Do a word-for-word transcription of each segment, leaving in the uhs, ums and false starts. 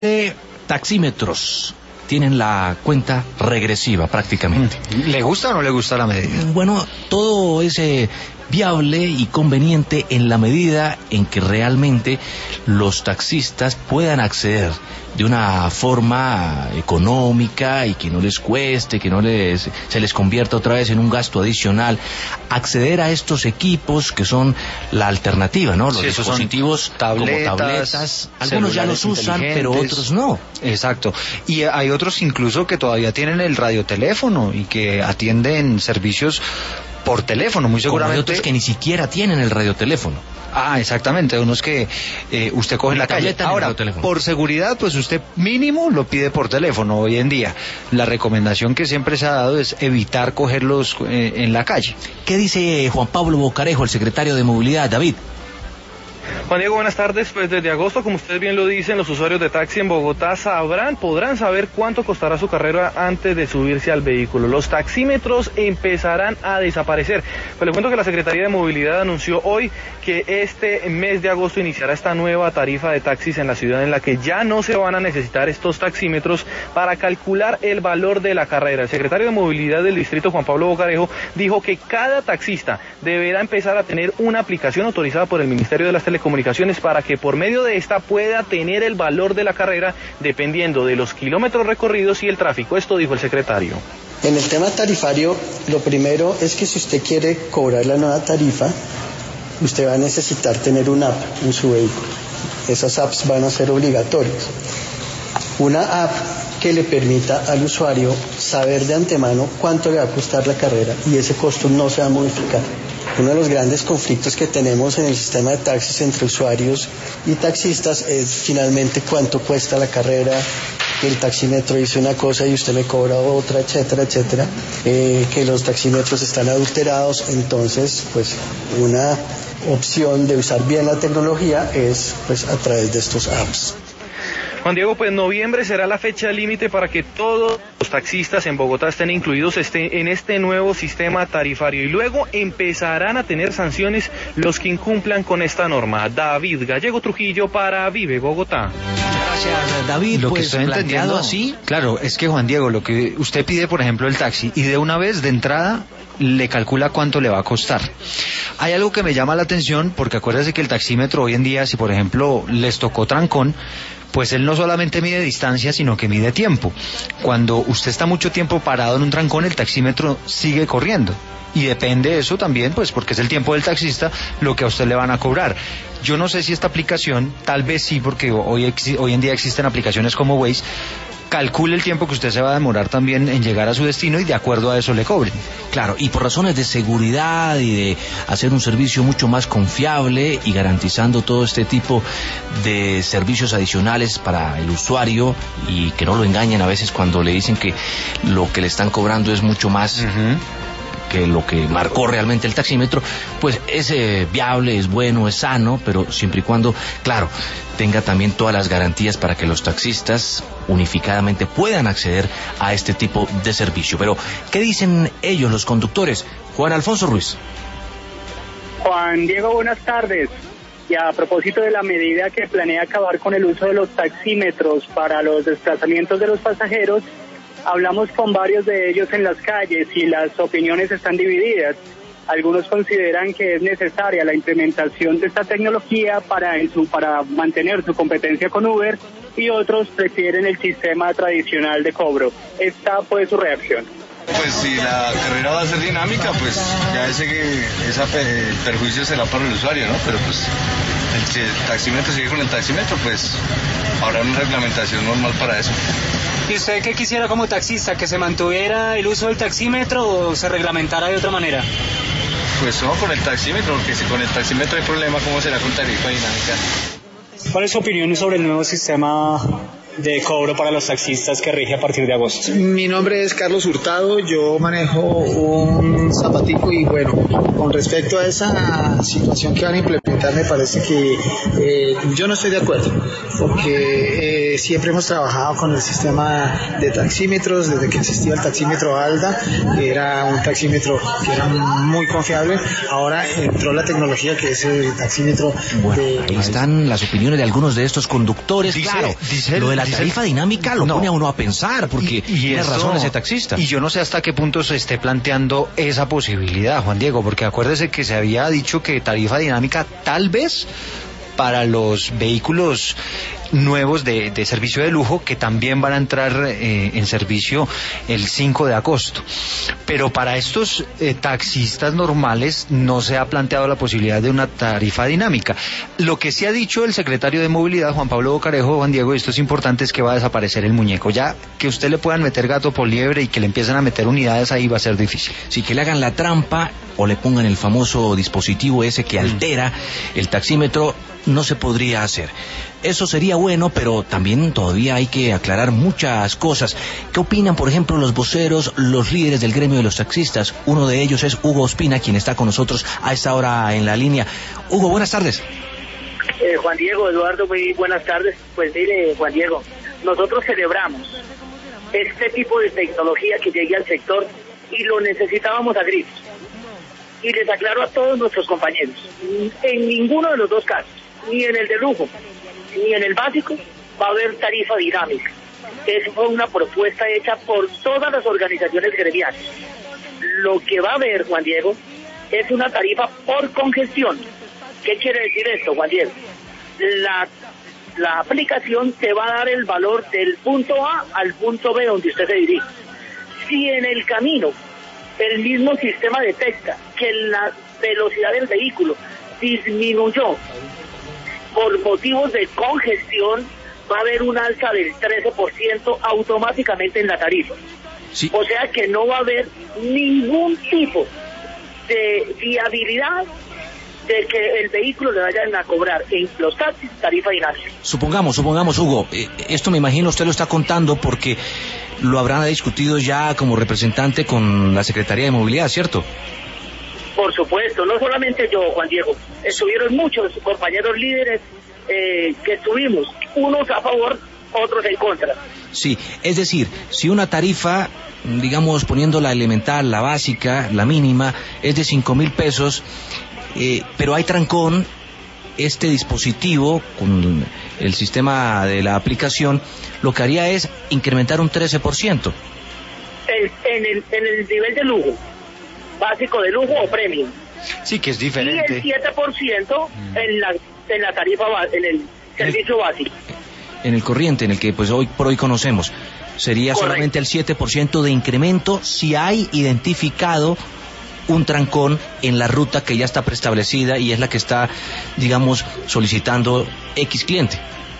de taxímetros tienen la cuenta regresiva prácticamente. ¿Le gusta o no le gusta la medida? Bueno, todo es eh, viable y conveniente en la medida en que realmente los taxistas puedan acceder de una forma económica y que no les cueste, que no les se les convierta otra vez en un gasto adicional, acceder a estos equipos que son la alternativa, ¿no? Los sí, dispositivos tabletas, como tabletas, algunos ya los usan, pero otros no. Exacto. Y hay otros incluso que todavía tienen el radioteléfono y que atienden servicios por teléfono, muy seguramente. Como hay otros que ni siquiera tienen el radioteléfono. Ah, exactamente, unos que eh, usted coge en la calle. Ahora, por seguridad, pues usted mínimo lo pide por teléfono hoy en día. La recomendación que siempre se ha dado es evitar cogerlos eh, en la calle. ¿Qué dice Juan Pablo Bocarejo, el secretario de Movilidad? David. Juan Diego, buenas tardes. Pues desde agosto, como ustedes bien lo dicen, los usuarios de taxi en Bogotá sabrán, podrán saber cuánto costará su carrera antes de subirse al vehículo. Los taxímetros empezarán a desaparecer. Pues le cuento que la Secretaría de Movilidad anunció hoy que este mes de agosto iniciará esta nueva tarifa de taxis en la ciudad, en la que ya no se van a necesitar estos taxímetros para calcular el valor de la carrera. El secretario de Movilidad del distrito, Juan Pablo Bocarejo, dijo que cada taxista deberá empezar a tener una aplicación autorizada por el Ministerio de las Telecomunicaciones para que por medio de esta pueda tener el valor de la carrera dependiendo de los kilómetros recorridos y el tráfico. Esto dijo el secretario. En el tema tarifario, lo primero es que si usted quiere cobrar la nueva tarifa, usted va a necesitar tener una app en su vehículo. Esas apps van a ser obligatorias. Una app que le permita al usuario saber de antemano cuánto le va a costar la carrera y ese costo no se va a modificar. Uno de los grandes conflictos que tenemos en el sistema de taxis entre usuarios y taxistas es finalmente cuánto cuesta la carrera, que el taxímetro dice una cosa y usted me cobra otra, etcétera, etcétera, eh, que los taxímetros están adulterados. Entonces, pues una opción de usar bien la tecnología es pues a través de estos apps. Juan Diego, pues noviembre será la fecha límite para que todos los taxistas en Bogotá estén incluidos este, en este nuevo sistema tarifario y luego empezarán a tener sanciones los que incumplan con esta norma. David Gallego Trujillo para Vive Bogotá. Gracias, David. Lo pues, que estoy entendiendo así. Claro, es que Juan Diego, lo que usted pide, por ejemplo, el taxi y de una vez de entrada le calcula cuánto le va a costar. Hay algo que me llama la atención porque acuérdese que el taxímetro hoy en día, si por ejemplo les tocó trancón, pues él no solamente mide distancia, sino que mide tiempo. Cuando usted está mucho tiempo parado en un trancón, el taxímetro sigue corriendo. Y depende de eso también, pues porque es el tiempo del taxista, lo que a usted le van a cobrar. Yo no sé si esta aplicación, tal vez sí, porque hoy, hoy en día existen aplicaciones como Waze, calcule el tiempo que usted se va a demorar también en llegar a su destino y de acuerdo a eso le cobren. Claro, y por razones de seguridad y de hacer un servicio mucho más confiable y garantizando todo este tipo de servicios adicionales para el usuario y que no lo engañen a veces cuando le dicen que lo que le están cobrando es mucho más uh-huh. que lo que marcó realmente el taxímetro, pues es eh, viable, es bueno, es sano, pero siempre y cuando, claro, tenga también todas las garantías para que los taxistas unificadamente puedan acceder a este tipo de servicio. Pero, ¿qué dicen ellos, los conductores? Juan Alfonso Ruiz. Juan Diego, buenas tardes. Y a propósito de la medida que planea acabar con el uso de los taxímetros para los desplazamientos de los pasajeros, hablamos con varios de ellos en las calles y las opiniones están divididas. Algunos consideran que es necesaria la implementación de esta tecnología para, en su, para mantener su competencia con Uber y otros prefieren el sistema tradicional de cobro. Esta fue su reacción. Pues si la carrera va a ser dinámica, pues ya ese que ese perjuicio será para el usuario, ¿no? Pero pues si el taxímetro sigue con el taxímetro, pues habrá una reglamentación normal para eso. ¿Y usted qué quisiera como taxista? ¿Que se mantuviera el uso del taxímetro o se reglamentara de otra manera? Pues no, con el taxímetro, porque si con el taxímetro hay problema, ¿cómo será con tarifa dinámica? ¿Cuál es su opinión sobre el nuevo sistema de cobro para los taxistas que rige a partir de agosto? Mi nombre es Carlos Hurtado, yo manejo un zapatico y bueno, con respecto a esa situación que van a implementar me parece que eh, yo no estoy de acuerdo, porque Eh, siempre hemos trabajado con el sistema de taxímetros, desde que existía el taxímetro ALDA, que era un taxímetro que era muy confiable. Ahora entró la tecnología que es el taxímetro. Bueno, de... ahí están las opiniones de algunos de estos conductores. Dice, claro, dice, lo de la dice, tarifa dinámica lo no. pone a uno a pensar, porque y, y tiene eso, razón ese taxista. Y yo no sé hasta qué punto se esté planteando esa posibilidad, Juan Diego, porque acuérdese que se había dicho que tarifa dinámica tal vez para los vehículos nuevos de, de servicio de lujo, que también van a entrar eh, en servicio el cinco de agosto. Pero para estos eh, taxistas normales no se ha planteado la posibilidad de una tarifa dinámica. Lo que sí ha dicho el secretario de Movilidad, Juan Pablo Bocarejo, Juan Diego, y esto es importante, es que va a desaparecer el muñeco. Ya que usted le puedan meter gato por liebre y que le empiecen a meter unidades ahí va a ser difícil. Sí, que le hagan la trampa o le pongan el famoso dispositivo ese que altera el taxímetro, no se podría hacer. Eso sería bueno, pero también todavía hay que aclarar muchas cosas. ¿Qué opinan, por ejemplo, los voceros, los líderes del gremio de los taxistas? Uno de ellos es Hugo Ospina, quien está con nosotros a esta hora en la línea. Hugo, buenas tardes. Eh, Juan Diego, Eduardo, muy buenas tardes. Pues mire, Juan Diego, nosotros celebramos este tipo de tecnología que llegue al sector y lo necesitábamos a gritos. Y les aclaro a todos nuestros compañeros, en ninguno de los dos casos, ni en el de lujo, ni en el básico, va a haber tarifa dinámica. Esa fue una propuesta hecha por todas las organizaciones gremiales. Lo que va a haber, Juan Diego, es una tarifa por congestión. ¿Qué quiere decir esto, Juan Diego? La, la aplicación te va a dar el valor del punto A al punto B donde usted se dirige. Si en el camino el mismo sistema detecta que la velocidad del vehículo disminuyó por motivos de congestión, va a haber un alza del trece por ciento automáticamente en la tarifa. Sí. O sea que no va a haber ningún tipo de viabilidad de que el vehículo le vayan a cobrar en los taxis tarifa dinámica. Supongamos, supongamos, Hugo, eh, esto me imagino usted lo está contando porque lo habrán discutido ya como representante con la Secretaría de Movilidad, ¿cierto? Por supuesto, no solamente yo, Juan Diego, estuvieron muchos compañeros líderes eh, que estuvimos, unos a favor, otros en contra. Sí, es decir, si una tarifa, digamos, poniendo la elemental, la básica, la mínima, es de cinco mil pesos, eh, pero hay trancón, este dispositivo con el sistema de la aplicación lo que haría es incrementar un trece por ciento. En, en, el, en el nivel de lujo, básico de lujo o premium. Sí, que es diferente. Y el siete por ciento mm. en la en la tarifa, en el servicio el, básico. En el corriente, en el que pues hoy por hoy conocemos, sería Correcto. Solamente el siete por ciento de incremento si hay identificado un trancón en la ruta que ya está preestablecida y es la que está, digamos, solicitando X cliente.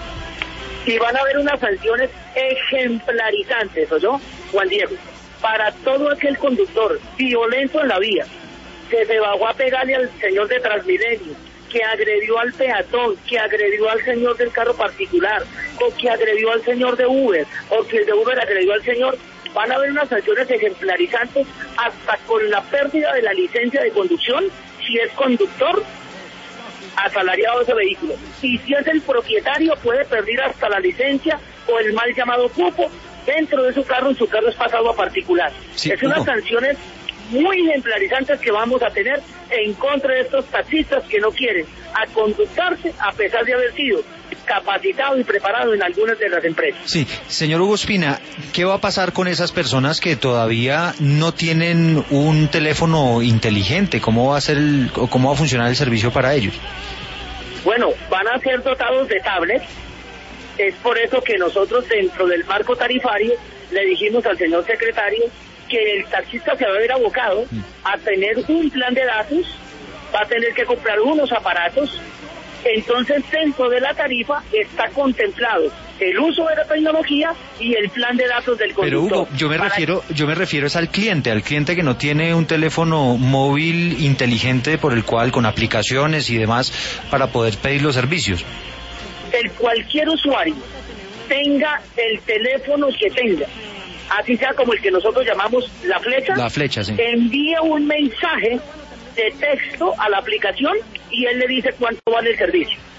Y van a haber unas sanciones ejemplarizantes, ¿o yo, Juan Diego? Para todo aquel conductor violento en la vía, que se bajó a pegarle al señor de Transmilenio, que agredió al peatón, que agredió al señor del carro particular, o que agredió al señor de Uber, o que el de Uber agredió al señor, van a haber unas sanciones ejemplarizantes hasta con la pérdida de la licencia de conducción, si es conductor asalariado de ese vehículo. Y si es el propietario, puede perder hasta la licencia o el mal llamado cupo dentro de su carro, y su carro es pasado a particular. Sí, es unas sanciones muy ejemplarizantes que vamos a tener en contra de estos taxistas que no quieren aconductarse a pesar de haber sido capacitado y preparado en algunas de las empresas. Sí, señor Hugo Ospina, ¿qué va a pasar con esas personas que todavía no tienen un teléfono inteligente? ¿Cómo va a ser el, o cómo va a funcionar el servicio para ellos? Bueno, van a ser dotados de tablets. Es por eso que nosotros dentro del marco tarifario le dijimos al señor secretario que el taxista se va a ver abocado a tener un plan de datos, va a tener que comprar unos aparatos. Entonces dentro de la tarifa está contemplado el uso de la tecnología y el plan de datos del conductor. Pero Hugo, yo me refiero, yo me refiero es al cliente, al cliente que no tiene un teléfono móvil inteligente por el cual con aplicaciones y demás para poder pedir los servicios. El cualquier usuario tenga el teléfono que tenga, así sea como el que nosotros llamamos la flecha, la flecha, sí. Envíe un mensaje de texto a la aplicación y él le dice cuánto vale el servicio.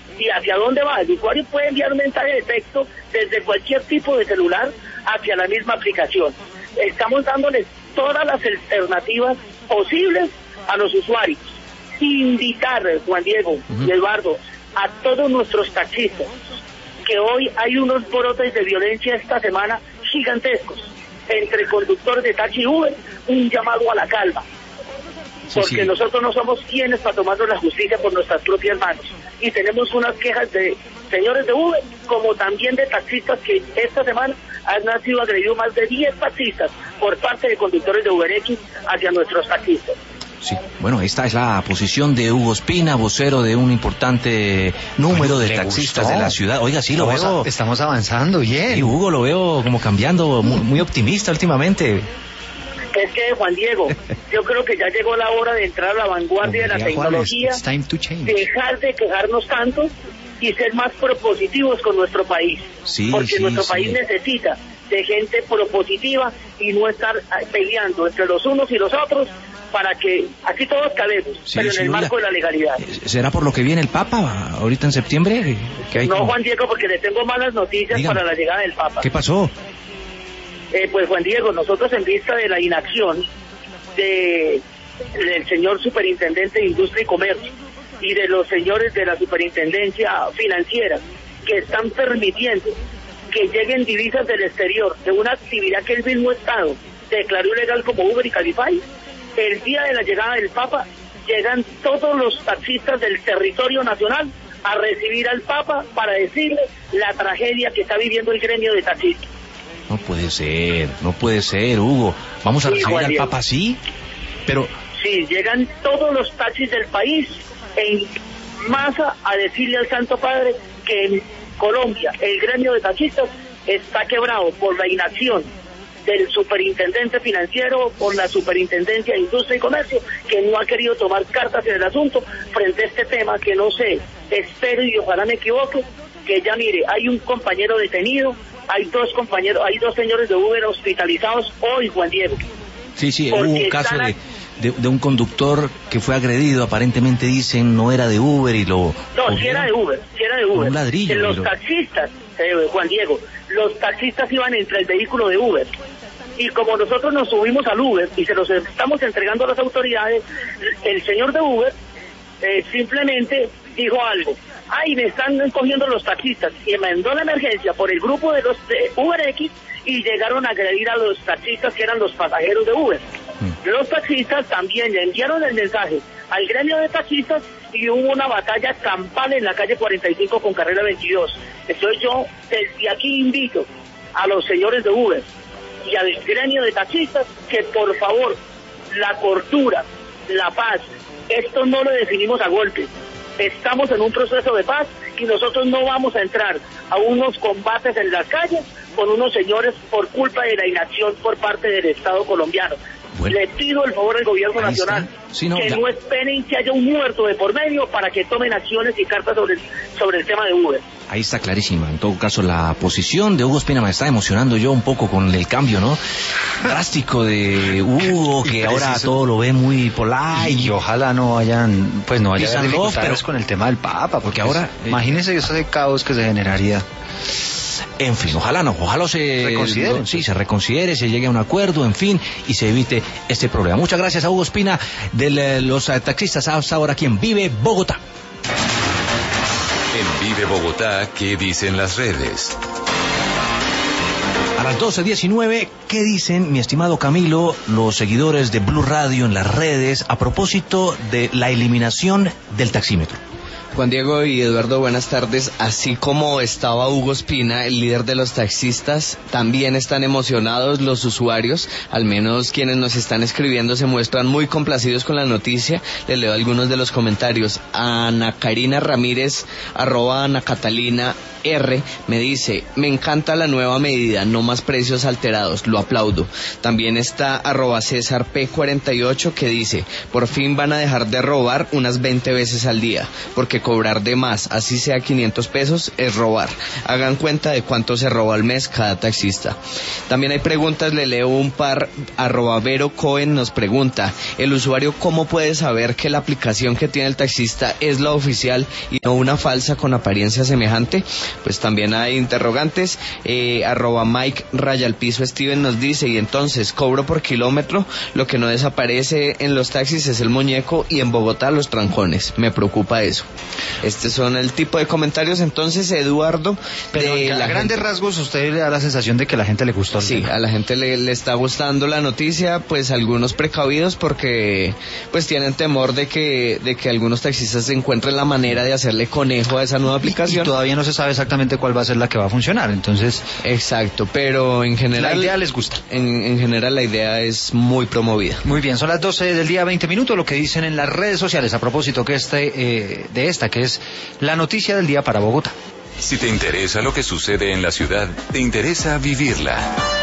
¿Y hacia dónde va? El usuario puede enviar un mensaje de texto desde cualquier tipo de celular hacia la misma aplicación. Estamos dándoles todas las alternativas posibles a los usuarios. Invitar, Juan Diego uh-huh. y Eduardo, a todos nuestros taxistas, que hoy hay unos brotes de violencia esta semana gigantescos entre conductores de taxi y Uber, un llamado a la calma. Sí, porque sí. nosotros no somos quienes para tomarnos la justicia por nuestras propias manos. Y tenemos unas quejas de señores de Uber, como también de taxistas, que esta semana han sido agredidos más de diez taxistas por parte de conductores de UberX hacia nuestros taxistas. Sí, bueno, esta es la posición de Hugo Espina, vocero de un importante número bueno, de taxistas gustó. de la ciudad. Oiga, sí, lo estamos veo. A, estamos avanzando bien. Sí, Hugo, lo veo como cambiando, muy, muy optimista últimamente. Es que, Juan Diego, yo creo que ya llegó la hora de entrar a la vanguardia de la tecnología, dejar de quejarnos tanto y ser más propositivos con nuestro país. Sí, porque sí, nuestro sí. país necesita de gente propositiva y no estar peleando entre los unos y los otros para que aquí todos cabemos, sí, pero en el marco de la legalidad. ¿Será por lo que viene el Papa ahorita en septiembre? ¿Que hay no, como... Juan Diego, porque le tengo malas noticias Dígame. para la llegada del Papa. ¿Qué pasó? Eh, pues, Juan Diego, nosotros en vista de la inacción de, del señor superintendente de Industria y Comercio y de los señores de la superintendencia financiera que están permitiendo que lleguen divisas del exterior de una actividad que el mismo Estado declaró ilegal como Uber y Cabify, el día de la llegada del Papa llegan todos los taxistas del territorio nacional a recibir al Papa para decirle la tragedia que está viviendo el gremio de taxistas. No puede ser, no puede ser, Hugo. Vamos a sí, recibir al Papa, ¿sí? Pero... Sí, llegan todos los taxis del país en masa a decirle al Santo Padre que en Colombia el gremio de taxistas está quebrado por la inacción del superintendente financiero, por la superintendencia de Industria y Comercio, que no ha querido tomar cartas en el asunto frente a este tema que no sé, espero y ojalá me equivoque, que ya mire, hay un compañero detenido, hay dos compañeros, hay dos señores de Uber hospitalizados hoy, Juan Diego. Sí, sí, hubo un caso de, de, de un conductor que fue agredido, aparentemente dicen no era de Uber y lo... No, si era de Uber, si era de Uber. Un ladrillo. Los pero... taxistas, eh, Juan Diego, los taxistas iban entre el vehículo de Uber. Y como nosotros nos subimos al Uber y se los estamos entregando a las autoridades, el señor de Uber eh, simplemente dijo algo. Ay, me están cogiendo los taxistas. Y mandó la emergencia por el grupo de los de UberX y llegaron a agredir a los taxistas que eran los pasajeros de Uber. Mm. Los taxistas también le enviaron el mensaje al gremio de taxistas y hubo una batalla campal en la calle cuarenta y cinco con carrera veintidós. Entonces yo desde aquí invito a los señores de Uber y al gremio de taxistas que por favor la cordura, la paz, esto no lo definimos a golpe. Estamos en un proceso de paz y nosotros no vamos a entrar a unos combates en las calles con unos señores por culpa de la inacción por parte del Estado colombiano. Bueno, le pido el favor al gobierno nacional sí, no, que ya. no esperen que haya un muerto de por medio para que tomen acciones y cartas sobre el, sobre el tema de Uber. Ahí está clarísima, en todo caso, la posición de Hugo Espina. Me está emocionando yo un poco con el cambio, ¿no? Drástico de Hugo, que ahora todo lo ve muy polite. Y ojalá no hayan, pues no haya dificultades pero... con el tema del Papa, porque, porque ahora... Eh... Imagínense ese caos que se generaría. En fin, ojalá no, ojalá se reconsidere. Sí, se reconsidere, se llegue a un acuerdo, en fin, y se evite este problema. Muchas gracias a Hugo Espina de los taxistas hasta ahora aquí en Vive Bogotá. En Vive Bogotá, ¿qué dicen las redes? A las doce diecinueve, ¿qué dicen, mi estimado Camilo, los seguidores de Blue Radio en las redes a propósito de la eliminación del taxímetro? Juan Diego y Eduardo, buenas tardes. Así como estaba Hugo Espina, el líder de los taxistas, también están emocionados los usuarios, al menos quienes nos están escribiendo se muestran muy complacidos con la noticia. Les leo algunos de los comentarios. Ana Karina Ramírez, arroba Ana Catalina R, me dice, me encanta la nueva medida, no más precios alterados, lo aplaudo. También está arroba César P cuarenta y ocho que dice, por fin van a dejar de robar unas veinte veces al día, porque cobrar de más, así sea quinientos pesos, es robar. Hagan cuenta de cuánto se roba al mes cada taxista. También hay preguntas, le leo un par. Arroba Vero Cohen nos pregunta, ¿el usuario cómo puede saber que la aplicación que tiene el taxista es la oficial y no una falsa con apariencia semejante? Pues también hay interrogantes. eh, arroba Mike Raya al piso Steven nos dice, y entonces cobro por kilómetro, lo que no desaparece en los taxis es el muñeco y en Bogotá los trancones, me preocupa eso. Estos son el tipo de comentarios. Entonces, Eduardo, pero de a la grandes gente... rasgos usted le da la sensación de que a la gente le gustó el Sí, tema. a la gente le, le está gustando la noticia, pues algunos precavidos porque pues tienen temor de que de que algunos taxistas encuentren la manera de hacerle conejo a esa nueva aplicación. Y, y todavía no se sabe exactamente cuál va a ser la que va a funcionar, entonces... Exacto, pero en general... La idea les gusta. En, en general la idea es muy promovida. Muy bien, son las doce del día, veinte minutos, lo que dicen en las redes sociales a propósito que este, eh, de esta, que es la noticia del día para Bogotá. Si te interesa lo que sucede en la ciudad, te interesa vivirla.